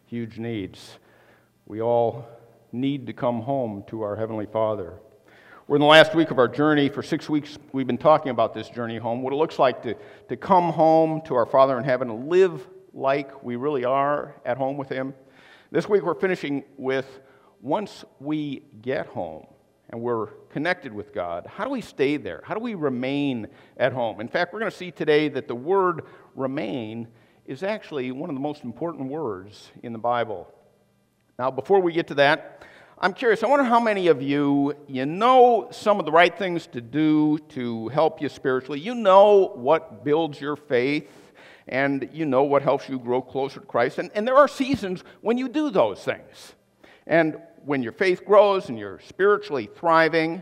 huge needs. We all need to come home to our Heavenly Father. We're in the last week of our journey. For 6 weeks, we've been talking about this journey home, what it looks like to come home to our Father in heaven and live like we really are at home with Him. This week, we're finishing with once we get home and we're connected with God, how do we stay there? How do we remain at home? In fact, we're going to see today that the word remain is actually one of the most important words in the Bible. Now, before we get to that, I'm curious, I wonder how many of you know some of the right things to do to help you spiritually. You know what builds your faith, and you know what helps you grow closer to Christ. And there are seasons when you do those things. And when your faith grows and you're spiritually thriving.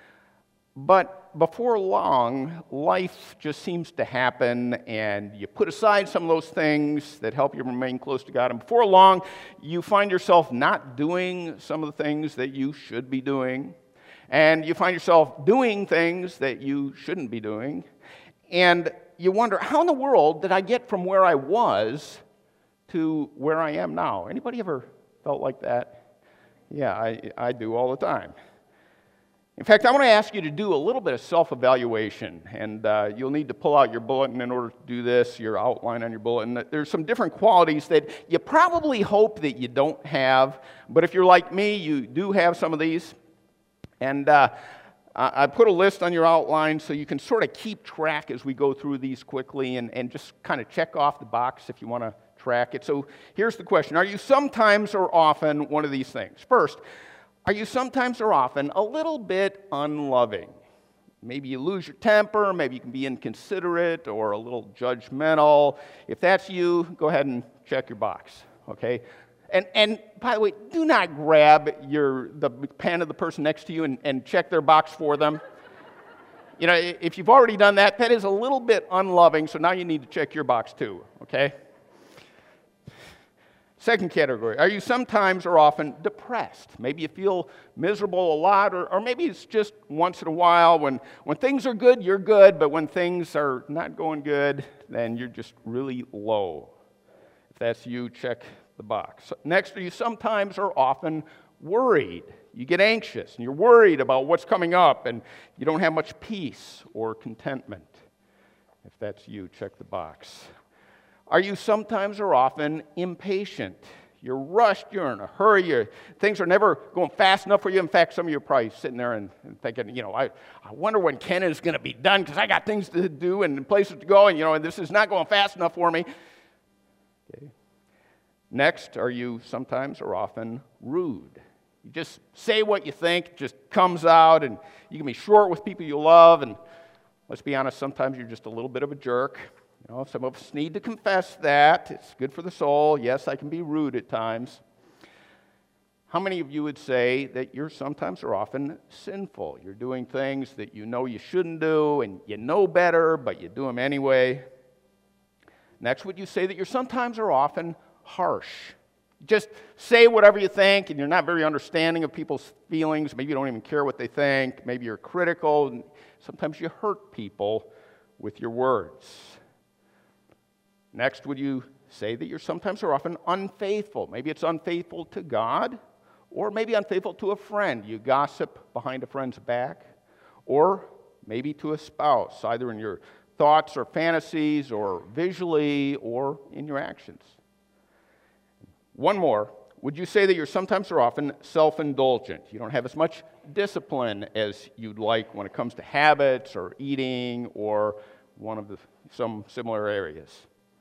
But before long, life just seems to happen, and you put aside some of those things that help you remain close to God. And before long, you find yourself not doing some of the things that you should be doing. And you find yourself doing things that you shouldn't be doing. And you wonder, how in the world did I get from where I was to where I am now? Anybody ever felt like that? Yeah, I do all the time. In fact, I want to ask you to do a little bit of self-evaluation, and you'll need to pull out your bulletin in order to do this, your outline on your bulletin. There's some different qualities that you probably hope that you don't have, but if you're like me, you do have some of these. And I put a list on your outline so you can sort of keep track as we go through these quickly and just kind of check off the box if you want to track it. So here's the question. Are you sometimes or often one of these things? First, are you sometimes or often a little bit unloving? Maybe you lose your temper, maybe you can be inconsiderate or a little judgmental. If that's you, go ahead and check your box, okay? And by the way, do not grab the pen of the person next to you and check their box for them. You know, if you've already done that, that is a little bit unloving, so now you need to check your box too, okay? Second category, are you sometimes or often depressed? Maybe you feel miserable a lot, or maybe it's just once in a while. When things are good, you're good, but when things are not going good, then you're just really low. If that's you, check the box. Next, are you sometimes or often worried? You get anxious, and you're worried about what's coming up, and you don't have much peace or contentment. If that's you, check the box. Are you sometimes or often impatient? You're rushed, you're in a hurry, things are never going fast enough for you. In fact, some of you are probably sitting there and thinking, I wonder when Ken is going to be done because I got things to do and places to go, and this is not going fast enough for me. Okay. Next, are you sometimes or often rude? You just say what you think, it just comes out, and you can be short with people you love, and let's be honest, sometimes you're just a little bit of a jerk. Some of us need to confess that. It's good for the soul. Yes, I can be rude at times. How many of you would say that you're sometimes or often sinful? You're doing things that you know you shouldn't do, and you know better, but you do them anyway. Next, would you say that you're sometimes or often harsh? Just say whatever you think, and you're not very understanding of people's feelings. Maybe you don't even care what they think. Maybe you're critical, and sometimes you hurt people with your words. Next, would you say that you're sometimes or often unfaithful? Maybe it's unfaithful to God, or maybe unfaithful to a friend. You gossip behind a friend's back, or maybe to a spouse, either in your thoughts or fantasies, or visually, or in your actions. One more. Would you say that you're sometimes or often self-indulgent? You don't have as much discipline as you'd like when it comes to habits or eating or some similar areas.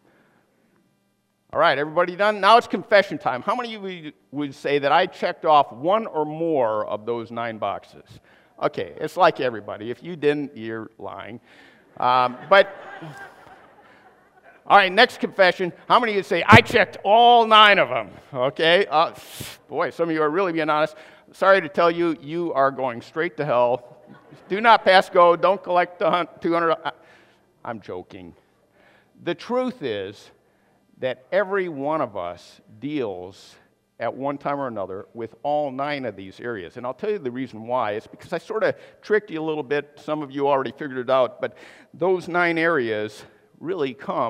All right, everybody done? Now it's confession time. How many of you would say that I checked off one or more of those 9 boxes? Okay, it's like everybody. If you didn't, you're lying. But, all right, next confession. How many of you say, I checked all 9 of them? Okay, boy, some of you are really being honest. Sorry to tell you, you are going straight to hell. Do not pass go. Don't collect the 200. I'm joking. The truth is that every one of us deals at one time or another with all 9 of these areas. And I'll tell you the reason why. It's because I sort of tricked you a little bit. Some of you already figured it out. But those 9 areas really come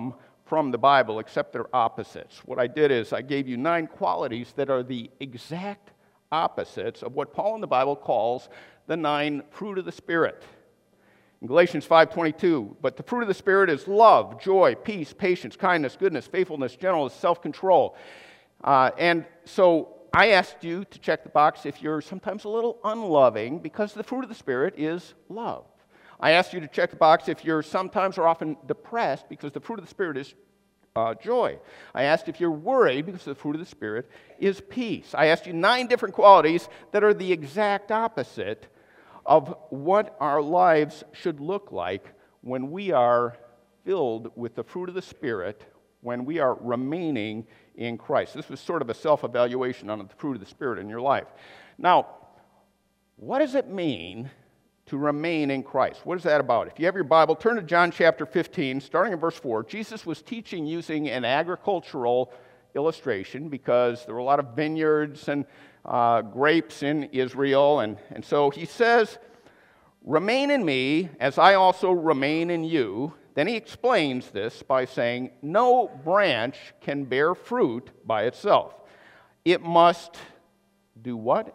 from the Bible, except they're opposites. What I did is I gave you 9 qualities that are the exact opposites of what Paul in the Bible calls the 9 fruit of the Spirit. In Galatians 5:22, but the fruit of the Spirit is love, joy, peace, patience, kindness, goodness, faithfulness, gentleness, self-control. And so I asked you to check the box if you're sometimes a little unloving, because the fruit of the Spirit is love. I asked you to check the box if you're sometimes or often depressed, because the fruit of the Spirit is joy. I asked if you're worried, because the fruit of the Spirit is peace. I asked you 9 different qualities that are the exact opposite of what our lives should look like when we are filled with the fruit of the Spirit, when we are remaining in Christ. This was sort of a self-evaluation on the fruit of the Spirit in your life. Now, what does it mean to remain in Christ? What is that about? If you have your Bible, turn to John chapter 15, starting in verse 4. Jesus was teaching using an agricultural illustration because there were a lot of vineyards and grapes in Israel. And so he says, remain in me as I also remain in you. Then he explains this by saying, no branch can bear fruit by itself. It must do what?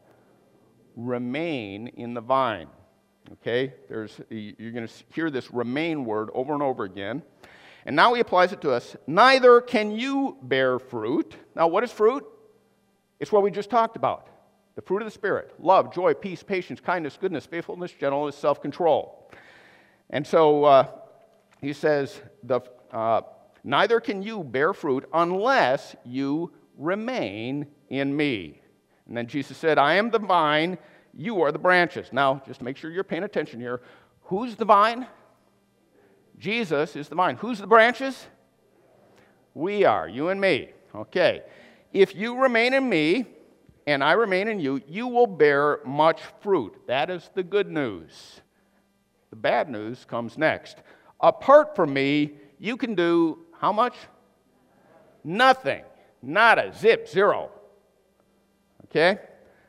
Remain in the vine. Okay? You're going to hear this remain word over and over again. And now he applies it to us. Neither can you bear fruit. Now, what is fruit? It's what we just talked about. The fruit of the Spirit. Love, joy, peace, patience, kindness, goodness, faithfulness, gentleness, self-control. And so he says, neither can you bear fruit unless you remain in me. And then Jesus said, I am the vine, you are the branches. Now, just to make sure you're paying attention here, who's the vine? Jesus is the vine. Who's the branches? We are, you and me. Okay. If you remain in me and I remain in you, you will bear much fruit. That is the good news. The bad news comes next. Apart from me, you can do how much? Nothing. Nada. Zip. Zero. Okay?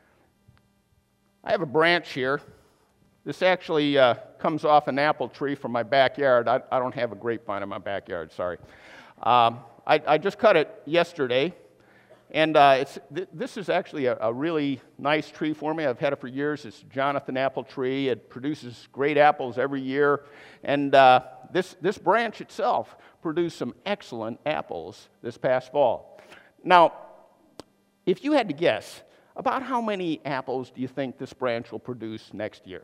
I have a branch here. This actually comes off an apple tree from my backyard. I don't have a grapevine in my backyard, sorry. I just cut it yesterday, and this is actually a really nice tree for me. I've had it for years. It's a Jonathan apple tree. It produces great apples every year, and this branch itself produced some excellent apples this past fall. Now, if you had to guess, about how many apples do you think this branch will produce next year?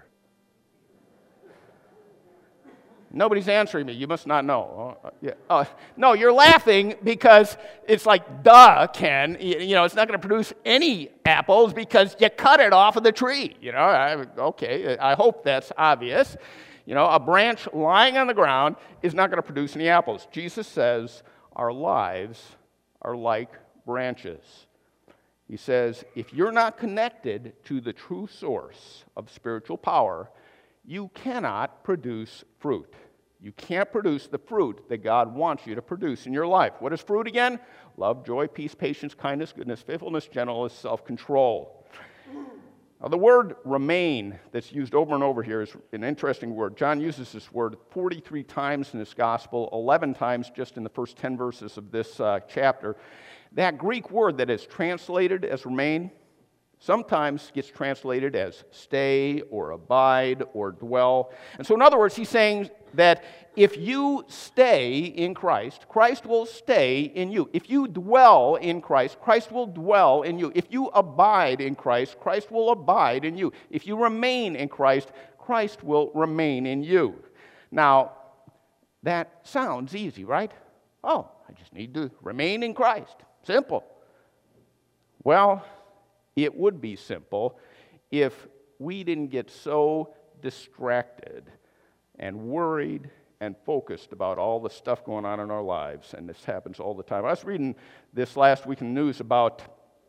Nobody's answering me. You must not know. No, you're laughing because it's like, duh, Ken. It's not going to produce any apples because you cut it off of the tree. Okay, I hope that's obvious. A branch lying on the ground is not going to produce any apples. Jesus says our lives are like branches. He says, if you're not connected to the true source of spiritual power, you cannot produce fruit. You can't produce the fruit that God wants you to produce in your life. What is fruit again? Love, joy, peace, patience, kindness, goodness, faithfulness, gentleness, self-control. Now, the word remain that's used over and over here is an interesting word. John uses this word 43 times in his gospel, 11 times just in the first 10 verses of this chapter. That Greek word that is translated as remain sometimes gets translated as stay or abide or dwell. And so in other words, he's saying that if you stay in Christ, Christ will stay in you. If you dwell in Christ, Christ will dwell in you. If you abide in Christ, Christ will abide in you. If you remain in Christ, Christ will remain in you. Now, that sounds easy, right? Oh, I just need to remain in Christ. Simple. Well, it would be simple if we didn't get so distracted and worried and focused about all the stuff going on in our lives, and this happens all the time. I was reading this last week in the news about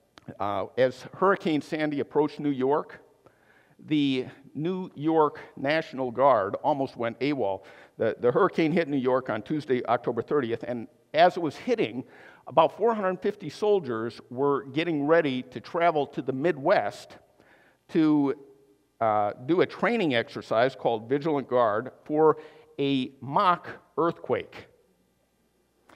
as Hurricane Sandy approached New York, the New York National Guard almost went AWOL. The hurricane hit New York on Tuesday, October 30th, and as it was hitting, about 450 soldiers were getting ready to travel to the Midwest to do a training exercise called Vigilant Guard for a mock earthquake.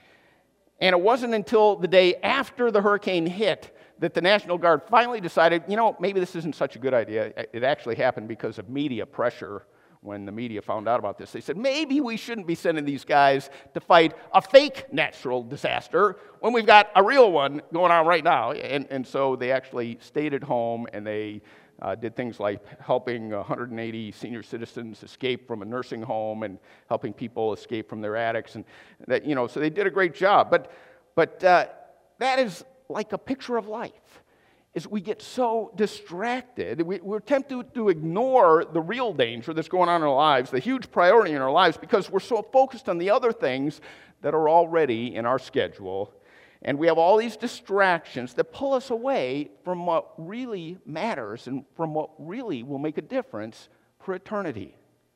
And it wasn't until the day after the hurricane hit that the National Guard finally decided, maybe this isn't such a good idea. It actually happened because of media pressure. When the media found out about this, they said, maybe we shouldn't be sending these guys to fight a fake natural disaster when we've got a real one going on right now. And so they actually stayed at home, and they did things like helping 180 senior citizens escape from a nursing home and helping people escape from their attics. And that, so they did a great job. But that is like a picture of life. Is we get so distracted, we're tempted to ignore the real danger that's going on in our lives, the huge priority in our lives, because we're so focused on the other things that are already in our schedule. And we have all these distractions that pull us away from what really matters and from what really will make a difference for eternity.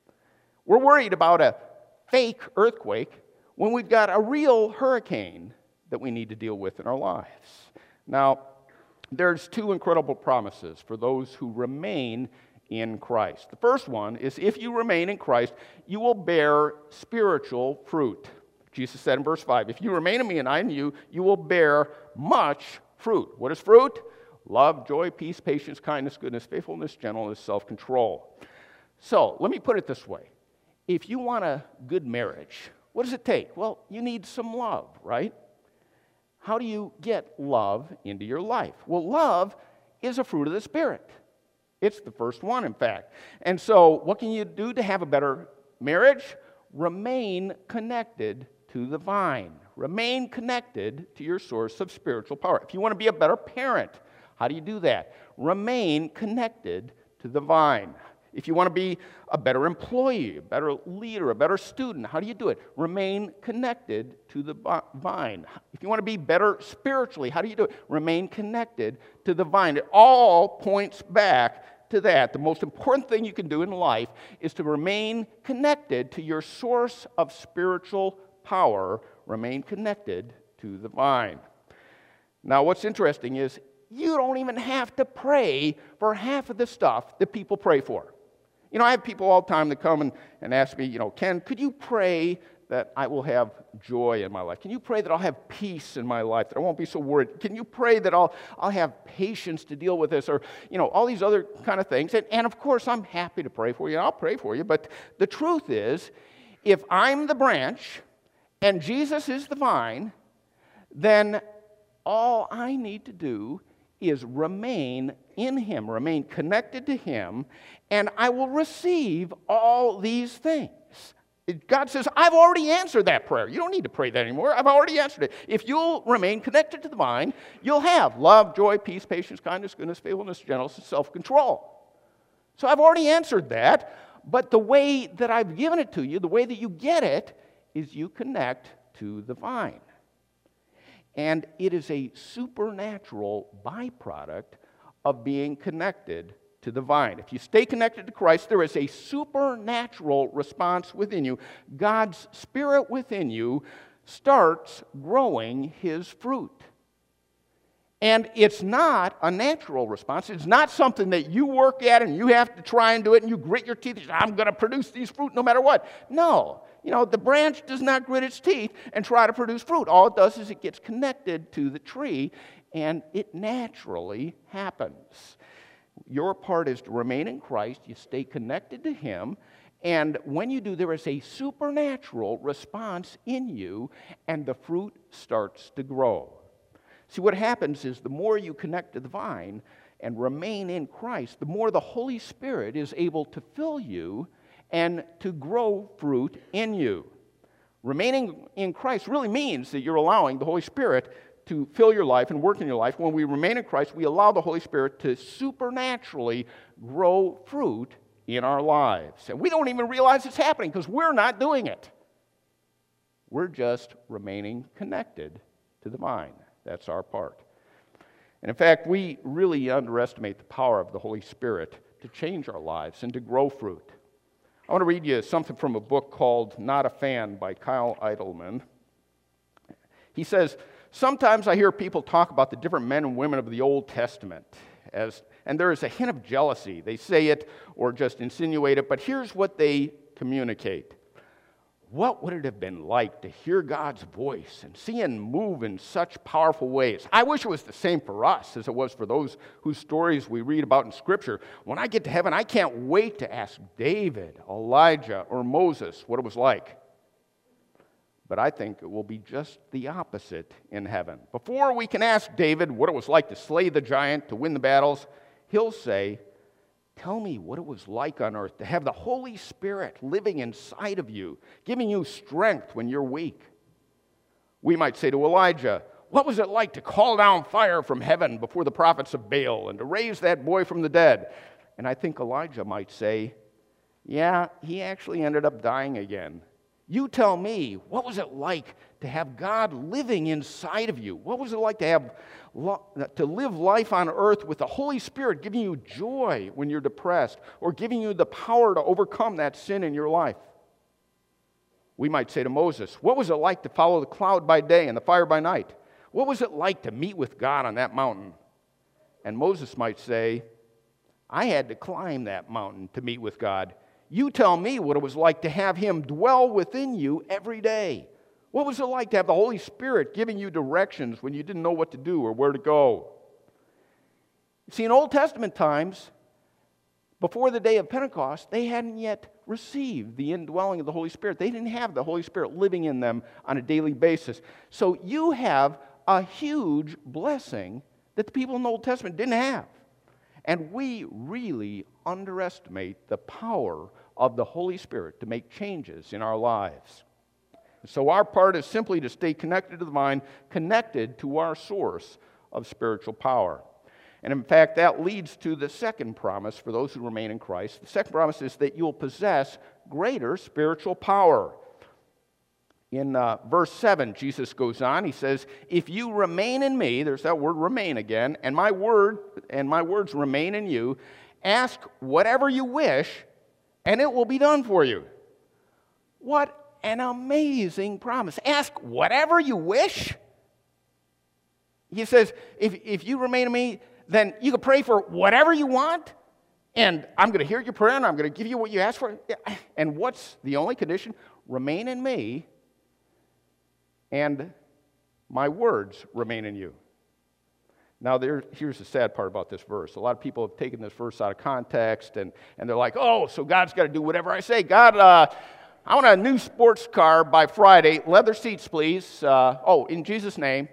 We're worried about a fake earthquake when we've got a real hurricane that we need to deal with in our lives. Now, there's two incredible promises for those who remain in Christ. The first one is, if you remain in Christ, you will bear spiritual fruit. Jesus said in verse 5, if you remain in me and I in you, you will bear much fruit. What is fruit? Love, joy, peace, patience, kindness, goodness, faithfulness, gentleness, self-control. So, let me put it this way. If you want a good marriage, what does it take? Well, you need some love, right? How do you get love into your life? Well, love is a fruit of the Spirit. It's the first one, in fact. And so, what can you do to have a better marriage? Remain connected to the vine. Remain connected to your source of spiritual power. If you want to be a better parent, how do you do that? Remain connected to the vine. If you want to be a better employee, a better leader, a better student, how do you do it? Remain connected to the vine. If you want to be better spiritually, how do you do it? Remain connected to the vine. It all points back to that. The most important thing you can do in life is to remain connected to your source of spiritual power. Remain connected to the vine. Now, what's interesting is you don't even have to pray for half of the stuff that people pray for. I have people all the time that come and ask me, Ken, could you pray that I will have joy in my life? Can you pray that I'll have peace in my life, that I won't be so worried? Can you pray that I'll have patience to deal with this? Or, all these other kind of things. And of course, I'm happy to pray for you, and I'll pray for you. But the truth is, if I'm the branch and Jesus is the vine, then all I need to do is remain in Him, remain connected to Him, and I will receive all these things. God says, I've already answered that prayer. You don't need to pray that anymore. I've already answered it. If you'll remain connected to the vine, you'll have love, joy, peace, patience, kindness, goodness, faithfulness, gentleness, and self-control. So I've already answered that, but the way that I've given it to you, the way that you get it, is you connect to the vine. And it is a supernatural byproduct of being connected to the vine. If you stay connected to Christ, there is a supernatural response within you. God's Spirit within you starts growing His fruit. And it's not a natural response. It's not something that you work at and you have to try and do it and you grit your teeth and say, I'm going to produce these fruit no matter what. No. The branch does not grit its teeth and try to produce fruit. All it does is it gets connected to the tree, and it naturally happens. Your part is to remain in Christ. You stay connected to Him, and when you do, there is a supernatural response in you, and the fruit starts to grow. See, what happens is the more you connect to the vine and remain in Christ, the more the Holy Spirit is able to fill you and to grow fruit in you. Remaining in Christ really means that you're allowing the Holy Spirit to fill your life and work in your life. When we remain in Christ, we allow the Holy Spirit to supernaturally grow fruit in our lives. And we don't even realize it's happening because we're not doing it. We're just remaining connected to the vine. That's our part. And in fact, we really underestimate the power of the Holy Spirit to change our lives and to grow fruit. I want to read you something from a book called Not a Fan by Kyle Idleman. He says, sometimes I hear people talk about the different men and women of the Old Testament, and there is a hint of jealousy. They say it or just insinuate it, but here's what they communicate. what would it have been like to hear God's voice and see Him move in such powerful ways? I wish it was the same for us as it was for those whose stories we read about in Scripture. When I get to heaven, I can't wait to ask David, Elijah, or Moses what it was like. But I think it will be just the opposite in heaven. Before we can ask David what it was like to slay the giant, to win the battles, he'll say, tell me what it was like on earth to have the Holy Spirit living inside of you, giving you strength when you're weak. We might say to Elijah, what was it like to call down fire from heaven before the prophets of Baal and to raise that boy from the dead? And I think Elijah might say, yeah, he actually ended up dying again. You tell me, what was it like to have God living inside of you? What was it like to live life on earth with the Holy Spirit giving you joy when you're depressed or giving you the power to overcome that sin in your life? We might say to Moses, what was it like to follow the cloud by day and the fire by night? What was it like to meet with God on that mountain? And Moses might say, I had to climb that mountain to meet with God. You tell me what it was like to have Him dwell within you every day. What was it like to have the Holy Spirit giving you directions when you didn't know what to do or where to go? See, in Old Testament times, before the day of Pentecost, they hadn't yet received the indwelling of the Holy Spirit. They didn't have the Holy Spirit living in them on a daily basis. So you have a huge blessing that the people in the Old Testament didn't have. And we really underestimate the power of the Holy Spirit to make changes in our lives. So our part is simply to stay connected to the vine, connected to our source of spiritual power. And in fact, that leads to the second promise for those who remain in Christ. The second promise is that you'll possess greater spiritual power. In verse 7, Jesus goes on, he says, if you remain in me, there's that word remain again, and my words remain in you, ask whatever you wish, and it will be done for you. What an amazing promise. Ask whatever you wish. He says, if you remain in me, then you can pray for whatever you want, and I'm going to hear your prayer, and I'm going to give you what you ask for. And what's the only condition? Remain in me, and my words remain in you. Now, here's the sad part about this verse. A lot of people have taken this verse out of context, and they're like, oh, so God's got to do whatever I say. God, I want a new sports car by Friday. Leather seats, please. In Jesus' name.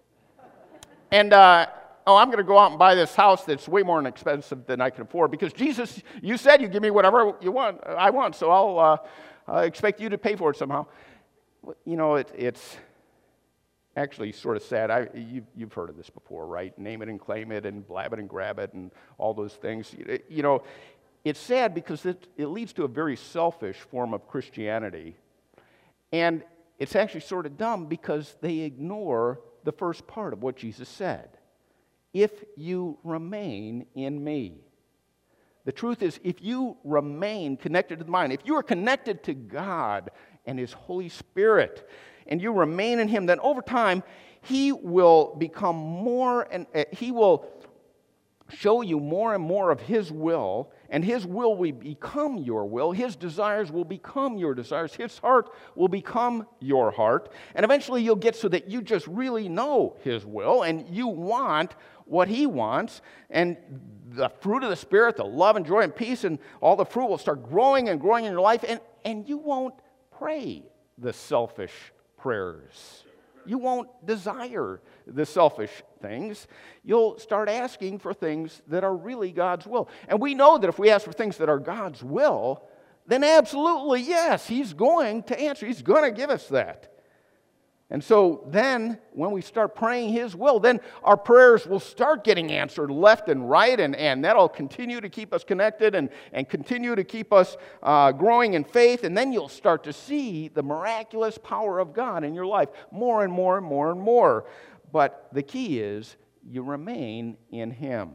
And, I'm going to go out and buy this house that's way more expensive than I can afford because, Jesus, you said you give me whatever I want, so I'll expect you to pay for it somehow. You know, it's actually sort of sad. You've heard of this before, right? Name it and claim it and blab it and grab it and all those things. You know, it's sad because it leads to a very selfish form of Christianity. And it's actually sort of dumb because they ignore the first part of what Jesus said. If you remain in me. The truth is, if you remain connected to the vine, if you are connected to God and His Holy Spirit, and you remain in Him, then over time, He will become more, and He will show you more and more of His will, and His will become your will. His desires will become your desires. His heart will become your heart. And eventually you'll get so that you just really know His will, and you want what He wants, and the fruit of the Spirit, the love and joy and peace, and all the fruit will start growing and growing in your life, and you won't pray the selfish prayers. You won't desire the selfish things. You'll start asking for things that are really God's will. And we know that if we ask for things that are God's will, then absolutely, yes, He's going to answer. He's going to give us that. And so then, when we start praying His will, then our prayers will start getting answered left and right, and that'll continue to keep us connected and continue to keep us growing in faith, and then you'll start to see the miraculous power of God in your life more and more and more and more. But the key is you remain in Him.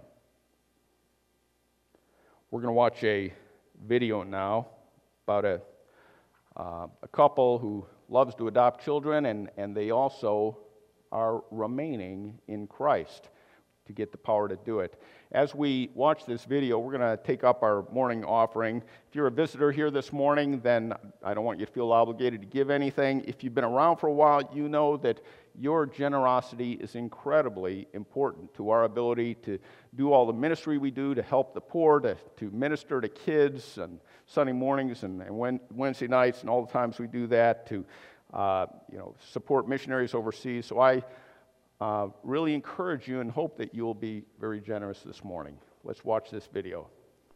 We're going to watch a video now about a couple who loves to adopt children, and they also are remaining in Christ. to get the power to do it. As we watch this video, we're going to take up our morning offering. If you're a visitor here this morning, then I don't want you to feel obligated to give anything. If you've been around for a while, you know that your generosity is incredibly important to our ability to do all the ministry we do, to help the poor, to minister to kids on Sunday mornings and Wednesday nights, and all the times we do that, to support missionaries overseas. So I really encourage you and hope that you'll be very generous this morning. Let's watch this video.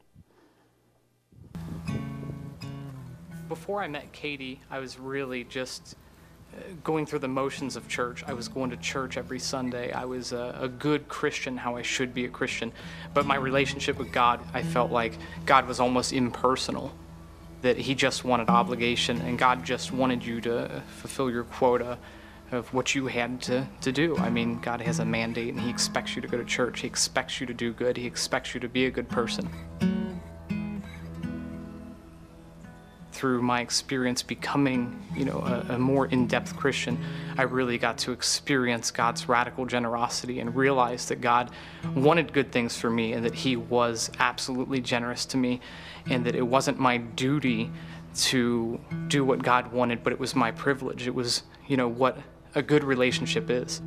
Before I met Katie, I was really just going through the motions of church. I was going to church every Sunday. I was a good Christian, how I should be a Christian. But my relationship with God, I felt like God was almost impersonal, that he just wanted obligation, and God just wanted you to fulfill your quota of what you had to do. I mean, God has a mandate, and he expects you to go to church. He expects you to do good. He expects you to be a good person. Through my experience becoming, a more in-depth Christian, I really got to experience God's radical generosity and realize that God wanted good things for me, and that he was absolutely generous to me, and that it wasn't my duty to do what God wanted, but it was my privilege. It was, what a good relationship is.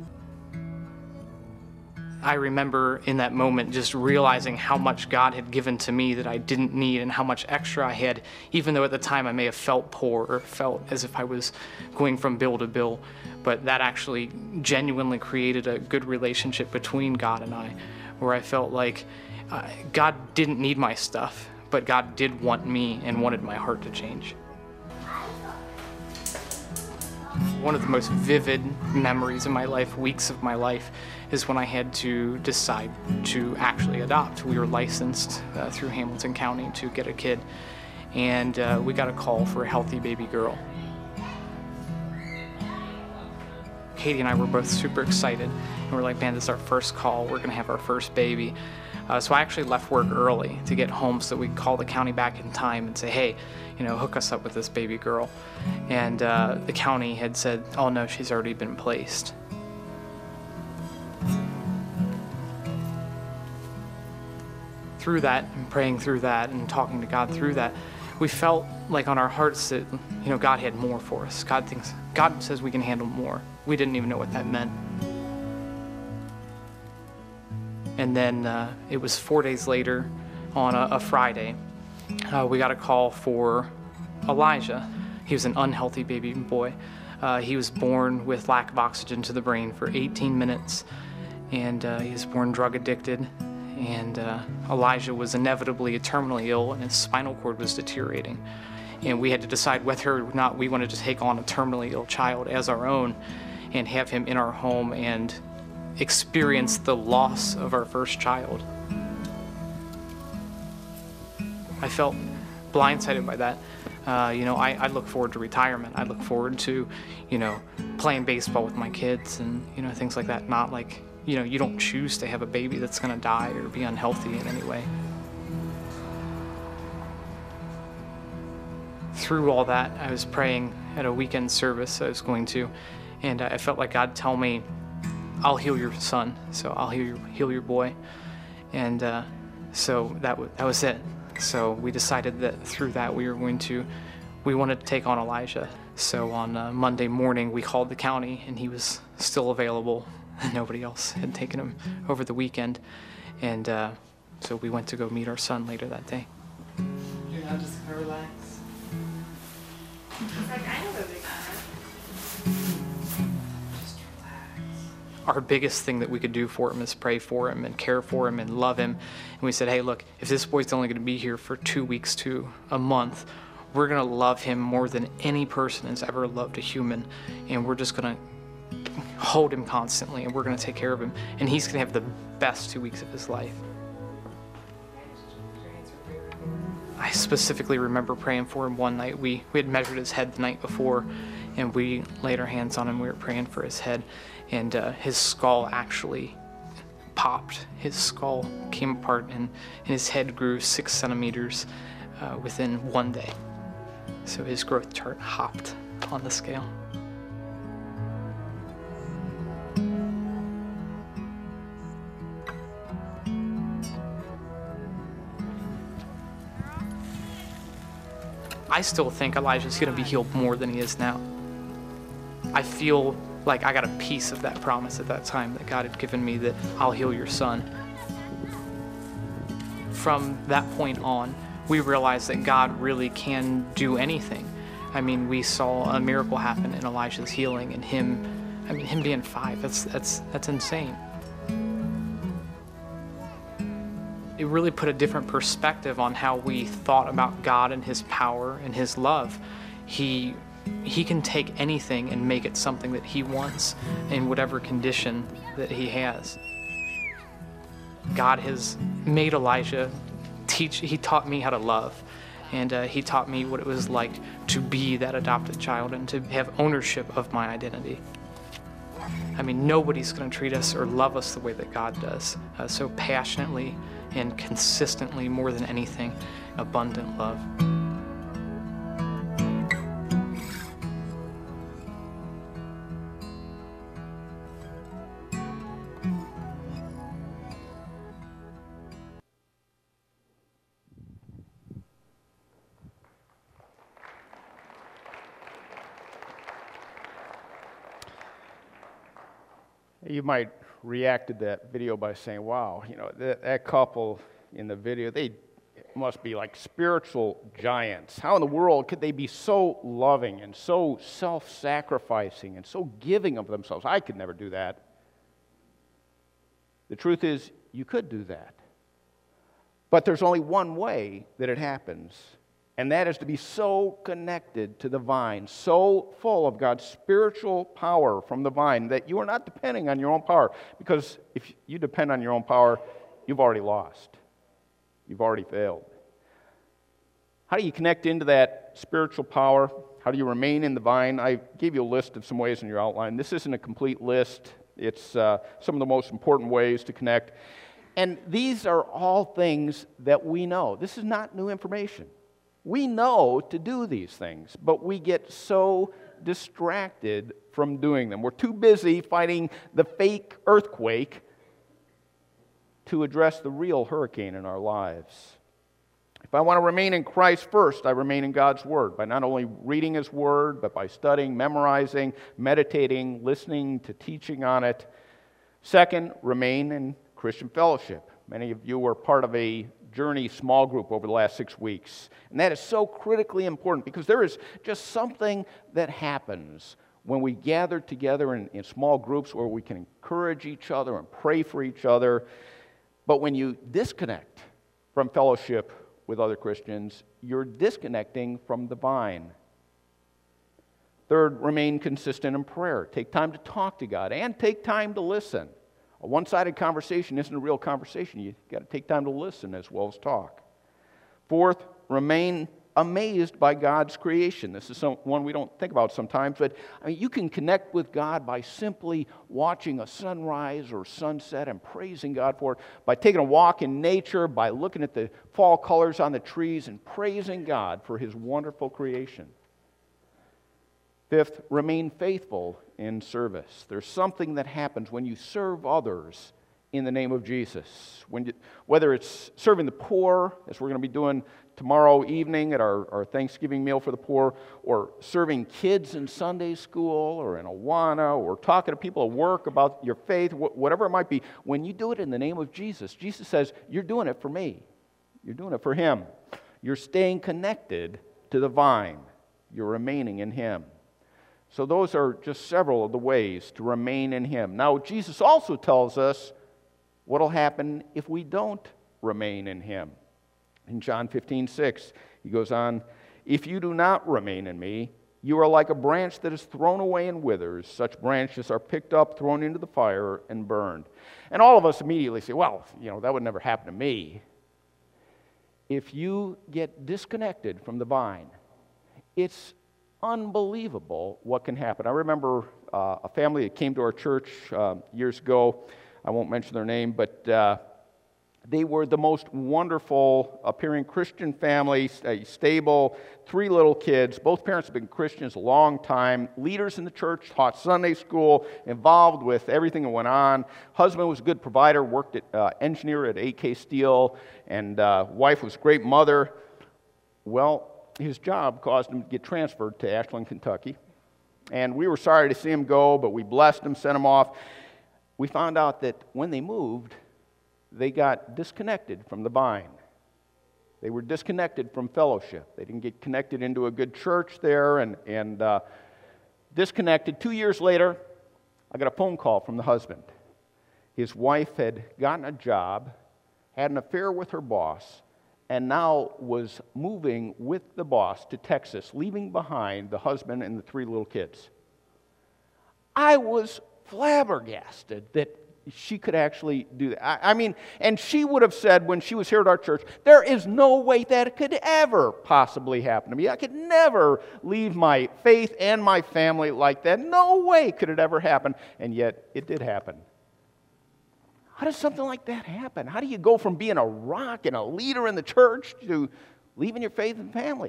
I remember in that moment just realizing how much God had given to me that I didn't need, and how much extra I had, even though at the time I may have felt poor or felt as if I was going from bill to bill. But that actually genuinely created a good relationship between God and I, where I felt like God didn't need my stuff, but God did want me and wanted my heart to change. One of the most vivid memories of my life, weeks of my life, is when I had to decide to actually adopt. We were licensed through Hamilton County to get a kid, and we got a call for a healthy baby girl. Katie and I were both super excited, and we're like, man, this is our first call. We're gonna have our first baby. So I actually left work early to get home so we could call the county back in time and say, hey, hook us up with this baby girl. And the county had said, oh no, she's already been placed. Through that, and praying through that, and talking to God through that, we felt like on our hearts that, God had more for us. God says we can handle more. We didn't even know what that meant. And then it was 4 days later, on a Friday, we got a call for Elijah. He was an unhealthy baby boy. He was born with lack of oxygen to the brain for 18 minutes, and he was born drug addicted. And Elijah was inevitably terminally ill, and his spinal cord was deteriorating. And we had to decide whether or not we wanted to take on a terminally ill child as our own and have him in our home and experience the loss of our first child. I felt blindsided by that. I look forward to retirement. I look forward to, playing baseball with my kids and, things like that. Not like, you don't choose to have a baby that's gonna die or be unhealthy in any way. Through all that, I was praying at a weekend service I was going to, and I felt like God tell me, I'll heal your son, so I'll heal your boy. And so that was it. So we decided that through that we wanted to take on Elijah. So on Monday morning, we called the county, and he was still available. Nobody else had taken him over the weekend. And so we went to go meet our son later that day. You're not just gonna relax? He's like, I have a big heart. Just relax. Our biggest thing that we could do for him is pray for him and care for him and love him. And we said, hey, look, if this boy's only going to be here for 2 weeks to a month, we're going to love him more than any person has ever loved a human. And we're just going to hold him constantly, and we're going to take care of him. And he's going to have the best 2 weeks of his life. I specifically remember praying for him one night. We had measured his head the night before, and we laid our hands on him. We were praying for his head, and his skull actually popped. His skull came apart, and his head grew 6 centimeters within 1 day. So his growth chart hopped on the scale. I still think Elijah's going to be healed more than he is now. I feel like I got a piece of that promise at that time that God had given me, that I'll heal your son. From that point on, we realized that God really can do anything. I mean, we saw a miracle happen in Elijah's healing, and him being 5, that's insane. It really put a different perspective on how we thought about God and his power and his love. He can take anything and make it something that he wants in whatever condition that he has. God has made Elijah teach. He taught me how to love, and he taught me what it was like to be that adopted child and to have ownership of my identity. I mean, nobody's going to treat us or love us the way that God does, so passionately and consistently, more than anything, abundant love. You might react to that video by saying, wow, that couple in the video, they must be like spiritual giants. How in the world could they be so loving and so self-sacrificing and so giving of themselves? I could never do that. The truth is, you could do that. But there's only one way that it happens, and that is to be so connected to the vine, so full of God's spiritual power from the vine that you are not depending on your own power. Because if you depend on your own power, you've already lost. You've already failed. How do you connect into that spiritual power? How do you remain in the vine? I gave you a list of some ways in your outline. This isn't a complete list. It's some of the most important ways to connect. And these are all things that we know. This is not new information. We know to do these things, but we get so distracted from doing them. We're too busy fighting the fake earthquake to address the real hurricane in our lives. If I want to remain in Christ, first, I remain in God's Word by not only reading His Word, but by studying, memorizing, meditating, listening to teaching on it. Second, remain in Christian fellowship. Many of you were part of a Journey small group over the last 6 weeks. And that is so critically important because there is just something that happens when we gather together in small groups where we can encourage each other and pray for each other. But when you disconnect from fellowship with other Christians, you're disconnecting from the vine. Third, remain consistent in prayer. Take time to talk to God and take time to listen. A one-sided conversation isn't a real conversation. You've got to take time to listen as well as talk. Fourth, remain amazed by God's creation. This is one we don't think about sometimes, but you can connect with God by simply watching a sunrise or sunset and praising God for it, by taking a walk in nature, by looking at the fall colors on the trees and praising God for His wonderful creation. Fifth, remain faithful in service. There's something that happens when you serve others in the name of Jesus. Whether it's serving the poor, as we're going to be doing tomorrow evening at our Thanksgiving meal for the poor, or serving kids in Sunday school or in Awana, or talking to people at work about your faith, whatever it might be, when you do it in the name of Jesus, Jesus says, you're doing it for me. You're doing it for Him. You're staying connected to the vine. You're remaining in Him. So those are just several of the ways to remain in Him. Now, Jesus also tells us what will happen if we don't remain in Him. In John 15:6, He goes on, "If you do not remain in me, you are like a branch that is thrown away and withers. Such branches are picked up, thrown into the fire, and burned." And all of us immediately say, well, that would never happen to me. If you get disconnected from the vine, it's unbelievable what can happen. I remember a family that came to our church years ago. I won't mention their name, but they were the most wonderful appearing Christian family, stable, 3 little kids. Both parents have been Christians a long time, leaders in the church, taught Sunday school, involved with everything that went on. Husband was a good provider, worked at engineer at AK Steel, and wife was a great mother. Well, his job caused him to get transferred to Ashland, Kentucky. And we were sorry to see him go, but we blessed him, sent him off. We found out that when they moved, they got disconnected from the vine. They were disconnected from fellowship. They didn't get connected into a good church there and disconnected. 2 years later, I got a phone call from the husband. His wife had gotten a job, had an affair with her boss, and now was moving with the boss to Texas, leaving behind the husband and the 3 little kids. I was flabbergasted that she could actually do that. I mean, and she would have said when she was here at our church, there is no way that it could ever possibly happen to me. I could never leave my faith and my family like that. No way could it ever happen. And yet, it did happen. How does something like that happen? How do you go from being a rock and a leader in the church to leaving your faith and family?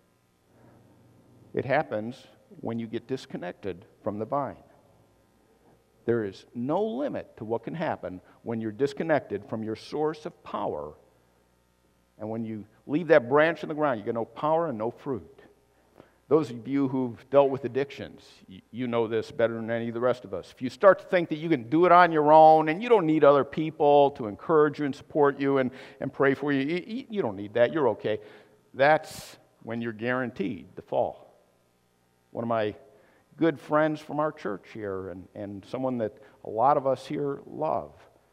It happens when you get disconnected from the vine. There is no limit to what can happen when you're disconnected from your source of power. And when you leave that branch in the ground, you get no power and no fruit. Those of you who've dealt with addictions, you know this better than any of the rest of us. If you start to think that you can do it on your own and you don't need other people to encourage you and support you and pray for you, you don't need that, you're okay. That's when you're guaranteed to fall. One of my good friends from our church here and someone that a lot of us here love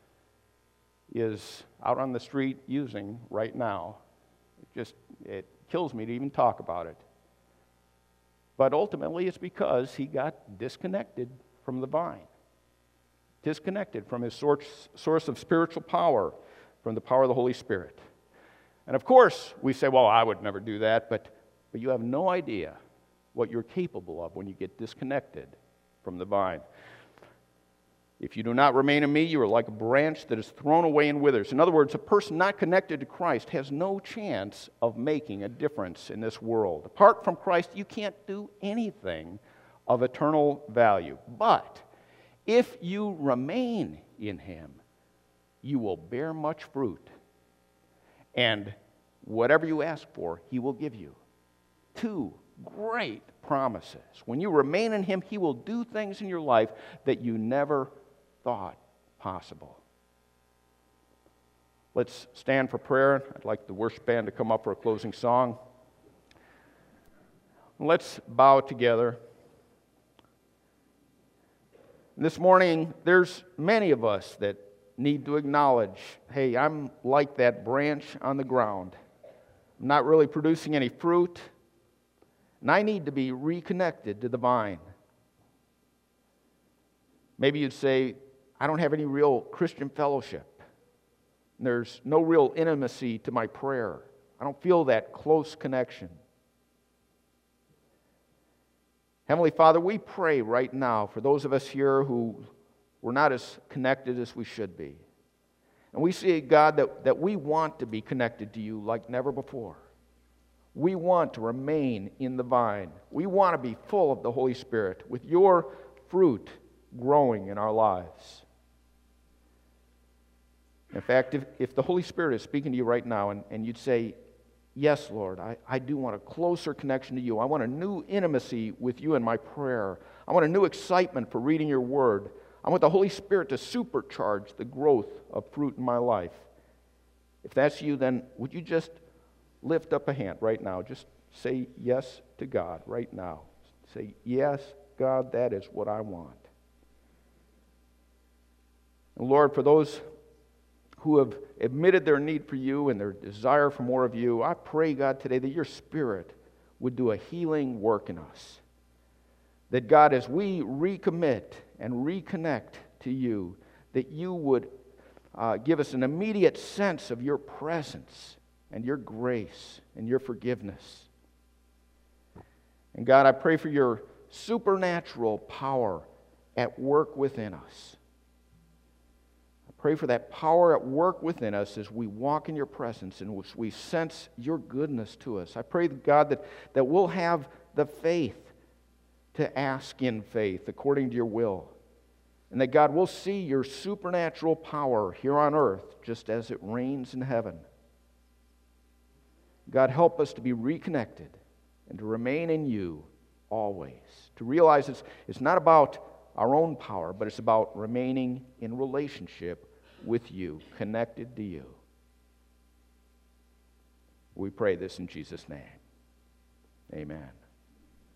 is out on the street using right now. It kills me to even talk about it. But ultimately it's because he got disconnected from the vine. Disconnected from his source of spiritual power, from the power of the Holy Spirit. And of course we say, well, I would never do that, but you have no idea what you're capable of when you get disconnected from the vine. If you do not remain in me, you are like a branch that is thrown away and withers. In other words, a person not connected to Christ has no chance of making a difference in this world. Apart from Christ, you can't do anything of eternal value. But if you remain in him, you will bear much fruit. And whatever you ask for, he will give you. 2 great promises. When you remain in him, he will do things in your life that you never thought possible. Let's stand for prayer. I'd like the worship band to come up for a closing song. Let's bow together. This morning, there's many of us that need to acknowledge, hey, I'm like that branch on the ground. I'm not really producing any fruit. And I need to be reconnected to the vine. Maybe you'd say, I don't have any real Christian fellowship. There's no real intimacy to my prayer. I don't feel that close connection. Heavenly Father, we pray right now for those of us here who we're not as connected as we should be. And we see, God, that we want to be connected to you like never before. We want to remain in the vine. We want to be full of the Holy Spirit with your fruit growing in our lives. In fact, if the Holy Spirit is speaking to you right now and you'd say, yes, Lord, I do want a closer connection to you. I want a new intimacy with you in my prayer. I want a new excitement for reading your word. I want the Holy Spirit to supercharge the growth of fruit in my life. If that's you, then would you just lift up a hand right now? Just say yes to God right now. Say, yes, God, that is what I want. And Lord, for those who have admitted their need for you and their desire for more of you, I pray, God, today that your Spirit would do a healing work in us. That, God, as we recommit and reconnect to you, that you would give us an immediate sense of your presence and your grace and your forgiveness. And God, I pray for your supernatural power at work within us. I pray for that power at work within us as we walk in your presence and as we sense your goodness to us. I pray, God, that we'll have the faith to ask in faith according to your will. And that, God, we'll see your supernatural power here on earth just as it reigns in heaven. God, help us to be reconnected and to remain in you always. To realize it's not about our own power, but it's about remaining in relationship with you, connected to you. We pray this in Jesus' name. Amen.